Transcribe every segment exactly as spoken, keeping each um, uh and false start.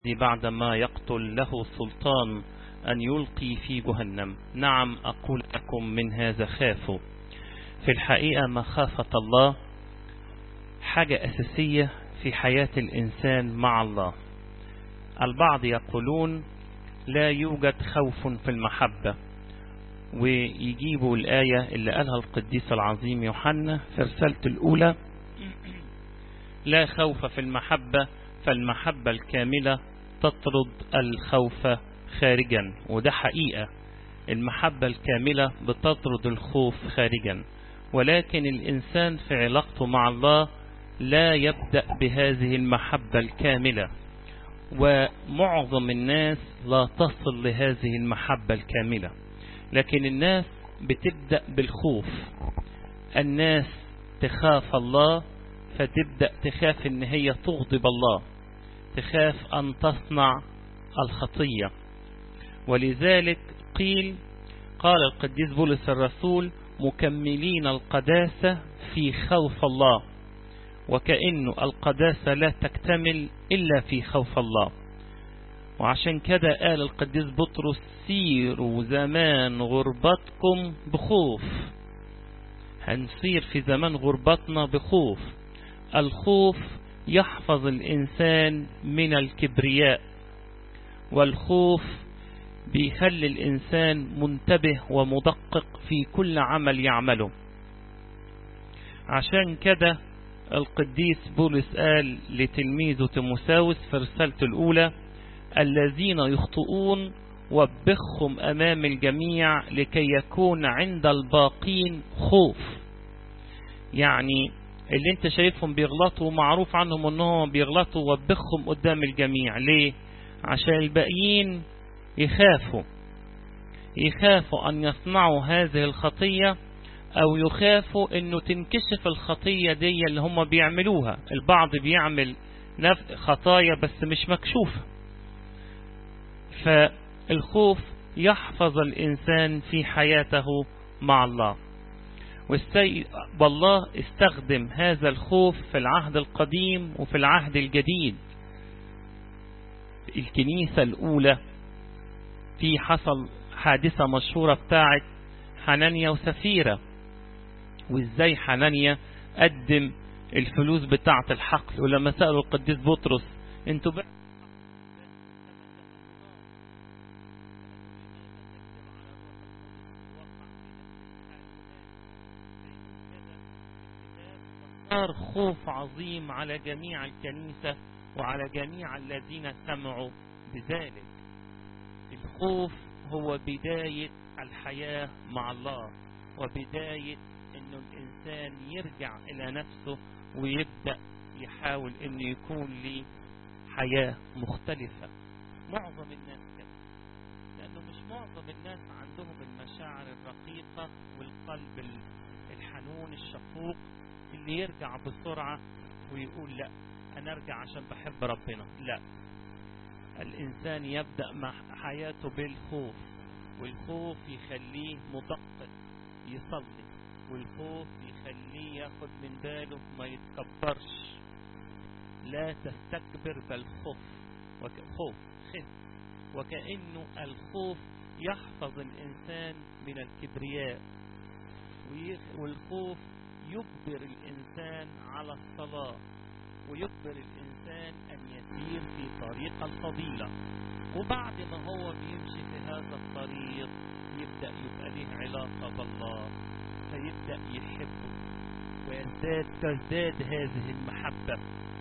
بعدما يقتل له سلطان أن يلقي في جهنم. نعم أقول لكم من هذا خافوا. في الحقيقة مخافة الله حاجة أساسية في حياة الإنسان مع الله. البعض يقولون لا يوجد خوف في المحبة، ويجيبوا الآية اللي قالها القديس العظيم يوحنا في رسالته الأولى: لا خوف في المحبة فالمحبة الكاملة تطرد الخوف خارجا. وده حقيقة، المحبة الكاملة بتطرد الخوف خارجا، ولكن الإنسان في علاقته مع الله لا يبدأ بهذه المحبة الكاملة، ومعظم الناس لا تصل لهذه المحبة الكاملة. لكن الناس بتبدأ بالخوف. الناس تخاف الله فتبدأ تخاف ان هي تغضب الله، تخاف ان تصنع الخطية. ولذلك قيل قال القديس بولس الرسول: مكملين القداسة في خوف الله. وكأنه القداسة لا تكتمل إلا في خوف الله. وعشان كده قال القديس بطرس: سيروا زمان غربتكم بخوف. هنصير في زمان غربتنا بخوف. الخوف يحفظ الإنسان من الكبرياء، والخوف بيخلي الإنسان منتبه ومدقق في كل عمل يعمله. عشان كده القديس بولس قال لتلميذه تيموثاوس في رسالته الأولى: الذين يخطئون وبخهم أمام الجميع لكي يكون عند الباقين خوف. يعني اللي انت شايفهم بيغلطوا معروف عنهم انهم بيغلطوا، وبخهم قدام الجميع. ليه؟ عشان الباقيين يخافوا يخافوا ان يصنعوا هذه الخطية، او يخافوا انه تنكشف الخطية دي اللي هم بيعملوها. البعض بيعمل خطايا بس مش مكشوفة. فالخوف يحفظ الإنسان في حياته مع الله. والله استخدم هذا الخوف في العهد القديم وفي العهد الجديد. الكنيسة الأولى في حصل حادثة مشهورة بتاعت حنانيا وسفيرة، وإزاي حنانيا قدم الفلوس بتاعت الحقل. ولما سألوا القديس بطرس: انتوا بقى خوف عظيم على جميع الكنيسة وعلى جميع الذين سمعوا بذلك. الخوف هو بداية الحياة مع الله، وبداية انه الانسان يرجع الى نفسه ويبدأ يحاول انه يكون لي حياة مختلفة. معظم الناس كده، لانه مش معظم الناس عندهم المشاعر الرقيقة والقلب الحنون الشفوق اللي يرجع بسرعة ويقول: لا أنا أرجع عشان بحب ربنا. لا، الإنسان يبدأ مع حياته بالخوف، والخوف يخليه مدقق يصلي، والخوف يخليه ياخد من باله ما يتكبرش. لا تستكبر بل خوف وخوف خف. وكأنه الخوف يحفظ الإنسان من الكبرياء، والخوف يجبر الإنسان على الصلاة، ويجبر الإنسان أن يسير في طريق الفضيلة. وبعد ما هو بيمشي في هذا الطريق يبدأ يبقى له علاقة بالله، فيبدأ يحبه ويزداد تزداد هذه المحبة.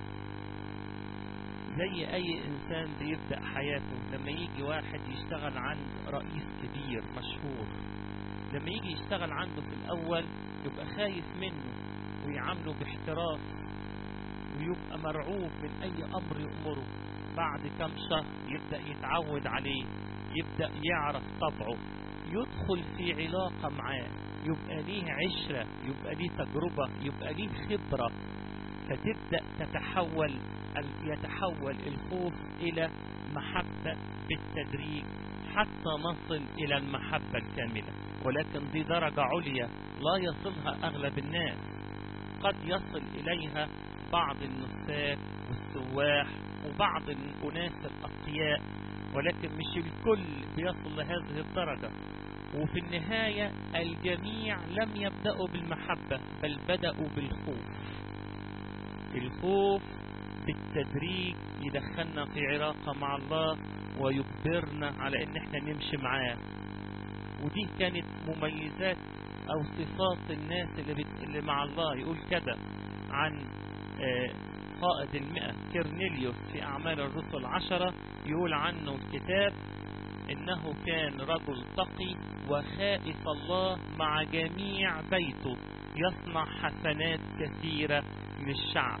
زي أي إنسان بيبدأ حياته، لما يجي واحد يشتغل عند رئيس كبير مشهور، لما يجي يشتغل عنده في الأول يبقى خايف منه ويعامله باحتراف، ويبقى مرعوب من أي أمر يأمره. بعد كم شهر يبدأ يتعود عليه، يبدأ يعرف طبعه، يدخل في علاقة معاه، يبقى ليه عشرة، يبقى ليه تجربة، يبقى ليه خبرة. فتبدأ تتحول يتحول الخوف إلى محبة بالتدريج حتى نصل إلى المحبة الكاملة. ولكن دي درجة عليا لا يصلها أغلب الناس. قد يصل إليها بعض النساك والسواح وبعض الأناس الأطفال أسخياء، ولكن مش الكل بيصل لهذه الدرجة. وفي النهاية الجميع لم يبدأوا بالمحبة بل بدأوا بالخوف. الخوف بالتدريج يدخلنا في علاقة مع الله ويجبرنا على ان احنا نمشي معاه. ودي كانت مميزات او صفات الناس اللي, بت... اللي مع الله. يقول كده عن آه قائد المئة كيرنيليوس في اعمال الرسل عشرة، يقول عنه الكتاب انه كان رجل تقي وخائف الله مع جميع بيته، يصنع حسنات كثيرة للشعب.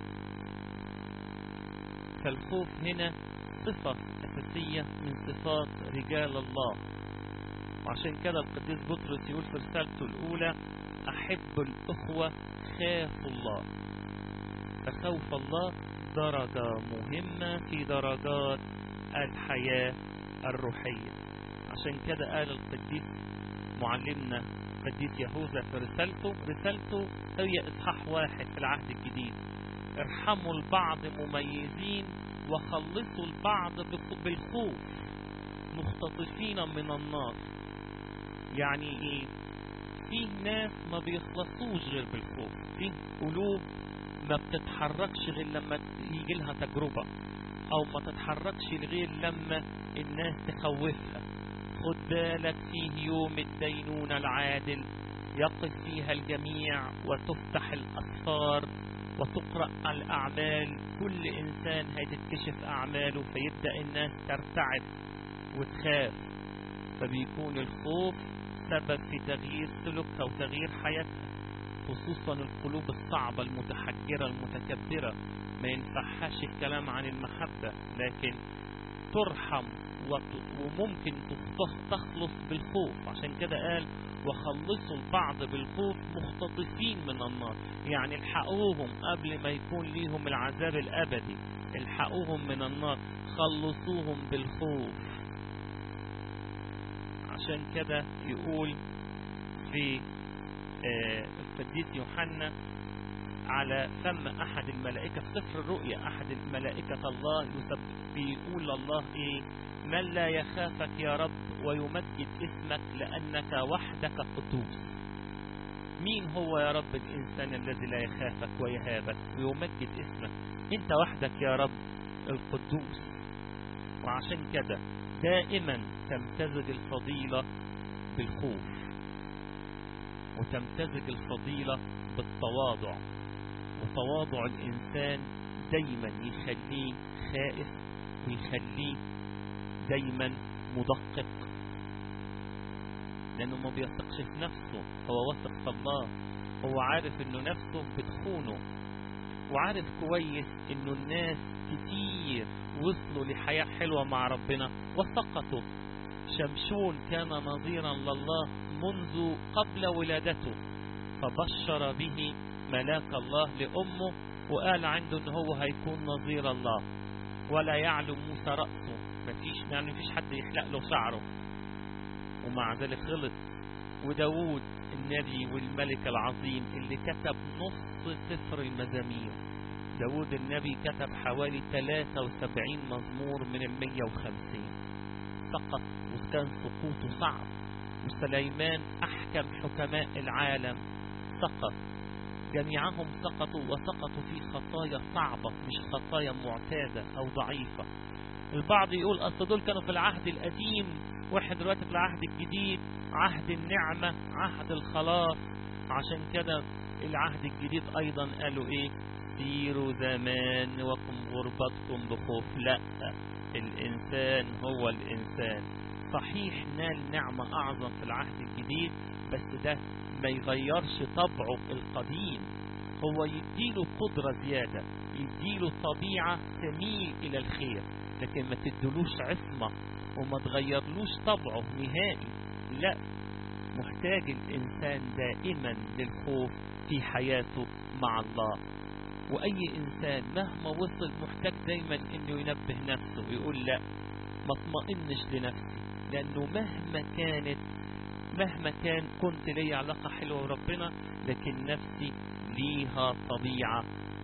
فالخوف هنا صفة أساسية من صفات رجال الله. وعشان كده القديس بطرس يقول في رسالته الأولى: أحب الأخوة خافوا الله. فخوف الله درجة مهمة في درجات الحياة الروحية. عشان كده قال القديس معلمنا القديس يهوذا في رسالته رسالته هي إصحاح واحد في العهد الجديد: ارحموا البعض مميزين وخلصوا البعض بالخوف مختطفين من النار. يعني ايه؟ فيه ناس ما بيخلصوش غير بالخوف، فيه قلوب ما بتتحركش غير لما يجي لها تجربة، او ما تتحركش غير لما الناس تخوفها. خد بالك فيه يوم الدينون العادل يقف فيها الجميع وتفتح الأسفار وتقرأ الأعمال، كل إنسان هيتكشف أعماله، فيبدأ الناس ترتعب وتخاف. فبيكون الخوف سبب في تغيير سلوكها وتغيير حياتها، خصوصا القلوب الصعبة المتحجرة المتكبرة. ما ينفعهاش الكلام عن المحبة، لكن ترحم وممكن تخلص بالخوف. عشان كده قال: وخلصوا البعض بالخوف مختطفين من النار. يعني الحقوهم قبل ما يكون ليهم العذاب الأبدي، الحقوهم من النار، خلصوهم بالخوف. عشان كده يقول في القديس يوحنا على فم أحد الملائكة في سفر الرؤيا، أحد الملائكة الله بيقول الله إيه: من لا يخافك يا رب ويمجد اسمك لأنك وحدك قدوس. مين هو يا رب الإنسان الذي لا يخافك ويهابك ويمجد اسمك؟ أنت وحدك يا رب القدوس. وعشان كده دائما تمتزج الفضيلة بالخوف، وتمتزج الفضيلة بالتواضع. وتواضع الإنسان دايما يخليه خائف ويخليه دايما مدقق، لأنه ما بيثقش في نفسه، هو واثق في الله. هو عارف إنه نفسه بتخونه، وعارف كويس إنه الناس كتير وصلوا لحياة حلوة مع ربنا وسقطوا. شمشون كان نظيرا لله منذ قبل ولادته، فبشر به ملاك الله لأمه وقال عنده إن هو هيكون نظير الله. ولا يعلم موسى رأسه، مفيش يعني مفيش حد يحلق له شعره، ومع ذلك غلط. وداود النبي والملك العظيم اللي كتب نص سفر المزامير، داود النبي كتب حوالي ثلاثة وسبعين مزمور من المية وخمسين، سقط وكان سقوطه صعب. وسليمان أحكم حكماء العالم سقط، جميعهم سقطوا، وسقطوا في خطايا صعبة مش خطايا معتادة أو ضعيفة. البعض يقول أصل دول كانوا في العهد القديم، واحد دلوقتي في العهد الجديد، عهد النعمة، عهد الخلاص. عشان كده العهد الجديد أيضا قالوا إيه؟ سيروا زمان وكم غربتكم بخوف. لا، الإنسان هو الإنسان. صحيح نال نعمة أعظم في العهد الجديد، بس ده ما يغيرش طبعه القديم. هو يديله قدرة زيادة، يديله طبيعة تميل إلى الخير، لكن ما تدلوش عصمة وما تغيرلوش طبعه نهائي. لا، محتاج الإنسان دائما للخوف في حياته مع الله. وأي إنسان مهما وصل محتاج دايما إنه ينبه نفسه ويقول لا، ما اطمئنش لنفسي، لأنه مهما كانت مهما كان كنت لي علاقة حلوة بربنا، لكن نفسي ليها طبيعة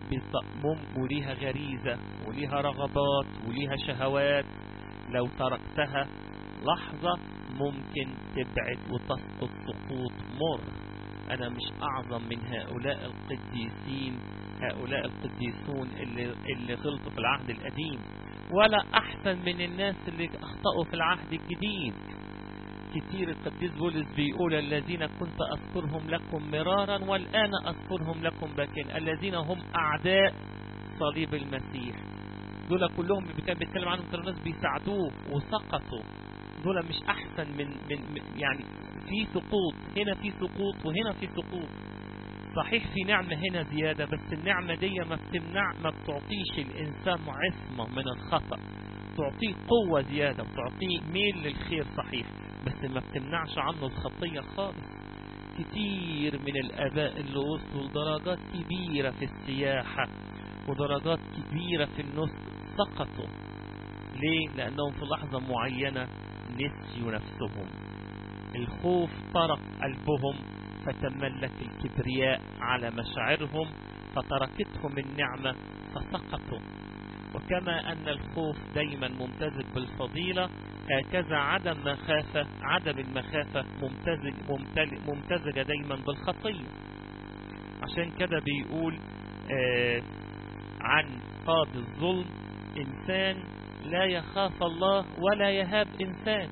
ممكن وليها غريزة وليها رغبات وليها شهوات، لو تركتها لحظة ممكن تبعد وتسقط سقوط مر. أنا مش أعظم من هؤلاء القديسين، هؤلاء القديسون اللي, اللي غلطوا في العهد القديم، ولا أحسن من الناس اللي أخطأوا في العهد الجديد. كتير القديس بولس بيقول الذين كنت أذكرهم لكم مرارا والآن أذكرهم لكم باكين، الذين هم أعداء صليب المسيح. دول كلهم كان بيتكلم عنهم كانوا ناس بيساعدوه وسقطوا. دول مش أحسن من, من يعني في سقوط هنا، في سقوط وهنا في سقوط. صحيح في نعمة هنا زيادة، بس النعمة دي ما بتمنع ما بتعطيش الإنسان عصمة من الخطأ، تعطيه قوة زيادة وتعطيه ميل للخير صحيح، بس ما بتمنعش عنه الخطية خالص. كتير من الآباء اللي وصلوا لدرجات كبيرة في السياحة ودرجات كبيرة في النسك سقطوا. ليه؟ لأنهم في لحظة معينة نسيوا نفسهم، الخوف طرق قلبهم فتملك الكبرياء على مشاعرهم فتركتهم النعمة فسقطوا. وكما أن الخوف دايما ممتزج بالفضيلة، هكذا عدم مخافة عدم المخافة ممتزج ممتزجة دايما بالخطية. عشان كده بيقول آه عن قاضي الظلم إنسان لا يخاف الله ولا يهاب إنسان.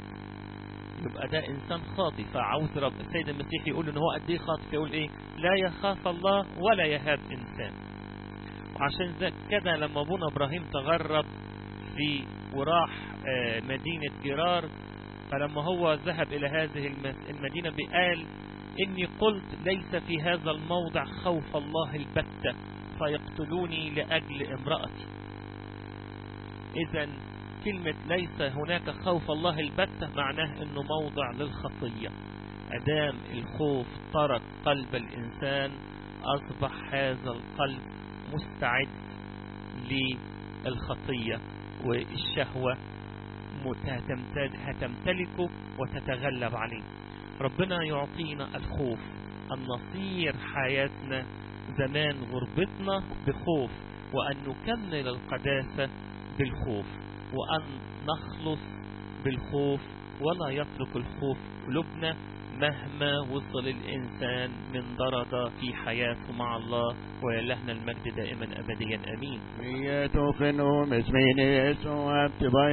يبقى ده إنسان خاطئ، فعاوز رب السيد المسيح يقول إن هو قد إيه خاطئ، يقول إيه؟ لا يخاف الله ولا يهاب إنسان. وعشان ذلك كده لما أبونا إبراهيم تغرب في وراح مدينة جرار، فلما هو ذهب إلى هذه المدينة بقال إني قلت ليس في هذا الموضع خوف الله البتة فيقتلوني لأجل امرأتي. إذن كلمة ليس هناك خوف الله البتة معناه إنه موضع للخطية. أدام الخوف طرد قلب الإنسان أصبح هذا القلب مستعد للخطية، والشهوة هتمتلكه وتتغلب عليه. ربنا يعطينا الخوف أن نصير حياتنا زمان غربتنا بخوف، وأن نكمل القداسة بالخوف، وأن نخلص بالخوف ولا يترك الخوف قلوبنا مهما وصل الإنسان من درجة في حياته مع الله. ولهنا المجد دائما أبديا آمين.